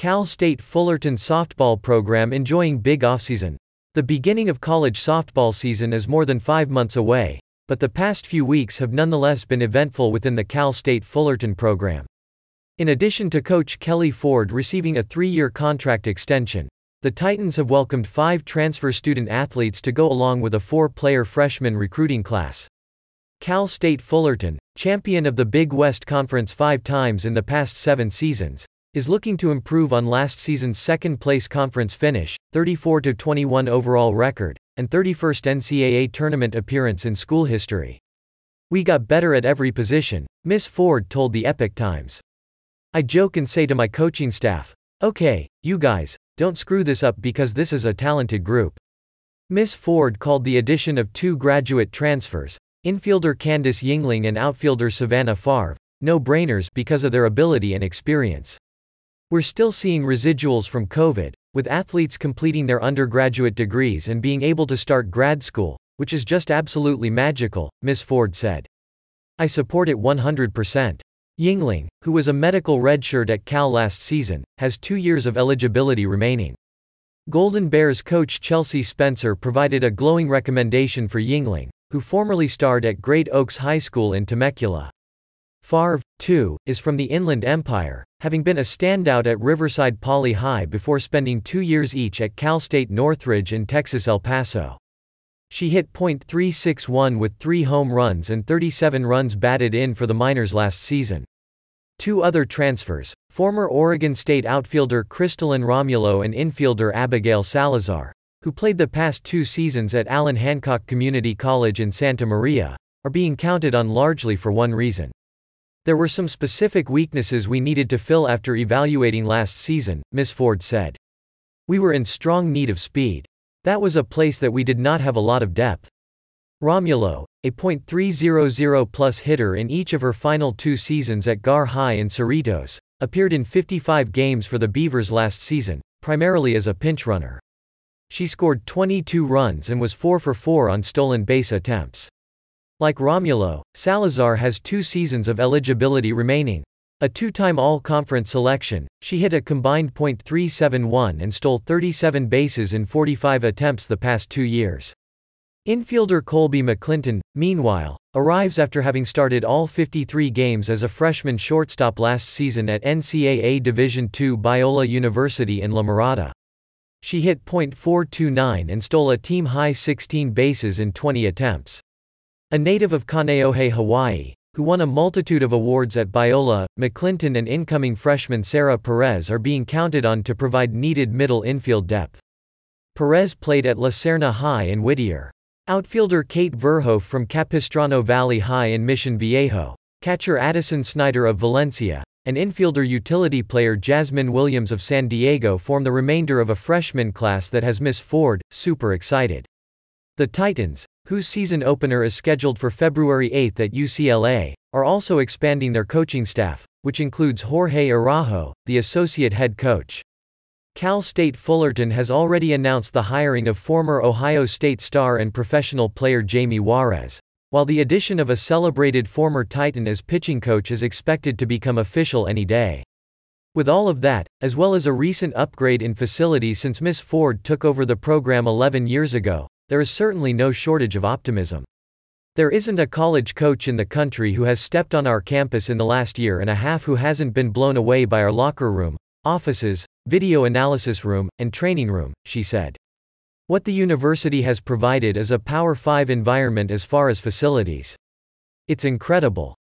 Cal State Fullerton softball program enjoying big offseason. The beginning of college softball season is more than 5 months away, but the past few weeks have nonetheless been eventful within the Cal State Fullerton program. In addition to coach Kelly Ford receiving a 3-year contract extension, the Titans have welcomed 5 transfer student athletes to go along with a 4-player freshman recruiting class. Cal State Fullerton, champion of the Big West Conference 5 times in the past 7 seasons, is looking to improve on last season's second-place conference finish, 34-21 overall record, and 31st NCAA tournament appearance in school history. "We got better at every position," Miss Ford told the Epoch Times. "I joke and say to my coaching staff, 'Okay, you guys, don't screw this up because this is a talented group.'" Miss Ford called the addition of 2 graduate transfers, infielder Candace Yingling and outfielder Savannah Favre, no-brainers because of their ability and experience. "We're still seeing residuals from COVID, with athletes completing their undergraduate degrees and being able to start grad school, which is just absolutely magical," Miss Ford said. "I support it 100%. Yingling, who was a medical redshirt at Cal last season, has 2 years of eligibility remaining." Golden Bears coach Chelsea Spencer provided a glowing recommendation for Yingling, who formerly starred at Great Oaks High School in Temecula. Favre, too, is from the Inland Empire, having been a standout at Riverside Poly High before spending 2 years each at Cal State Northridge and Texas El Paso. She hit .361 with 3 home runs and 37 runs batted in for the Miners last season. 2 other transfers, former Oregon State outfielder Crystalline Romulo and infielder Abigail Salazar, who played the past 2 seasons at Allen Hancock Community College in Santa Maria, are being counted on largely for one reason. "There were some specific weaknesses we needed to fill after evaluating last season," Miss Ford said. "We were in strong need of speed. That was a place that we did not have a lot of depth." Romulo, a .300+ hitter in each of her final 2 seasons at Gar High and Cerritos, appeared in 55 games for the Beavers last season, primarily as a pinch runner. She scored 22 runs and was 4 for 4 on stolen base attempts. Like Romulo, Salazar has 2 seasons of eligibility remaining. A 2-time All-Conference selection, she hit a combined .371 and stole 37 bases in 45 attempts the past 2 years. Infielder Colby McClinton, meanwhile, arrives after having started all 53 games as a freshman shortstop last season at NCAA Division II Biola University in La Mirada. She hit .429 and stole a team-high 16 bases in 20 attempts. A native of Kaneohe, Hawaii, who won a multitude of awards at Biola, McClinton and incoming freshman Sarah Perez are being counted on to provide needed middle infield depth. Perez played at La Serna High in Whittier. Outfielder Kate Verhoef from Capistrano Valley High in Mission Viejo, catcher Addison Snyder of Valencia, and infielder utility player Jasmine Williams of San Diego form the remainder of a freshman class that has Miss Ford super excited. The Titans, whose season opener is scheduled for February 8 at UCLA, are also expanding their coaching staff, which includes Jorge Araujo, the associate head coach. Cal State Fullerton has already announced the hiring of former Ohio State star and professional player Jamie Juarez, while the addition of a celebrated former Titan as pitching coach is expected to become official any day. With all of that, as well as a recent upgrade in facilities since Miss Ford took over the program 11 years ago, there is certainly no shortage of optimism. "There isn't a college coach in the country who has stepped on our campus in the last year and a half who hasn't been blown away by our locker room, offices, video analysis room, and training room," she said. "What the university has provided is a Power 5 environment as far as facilities. It's incredible.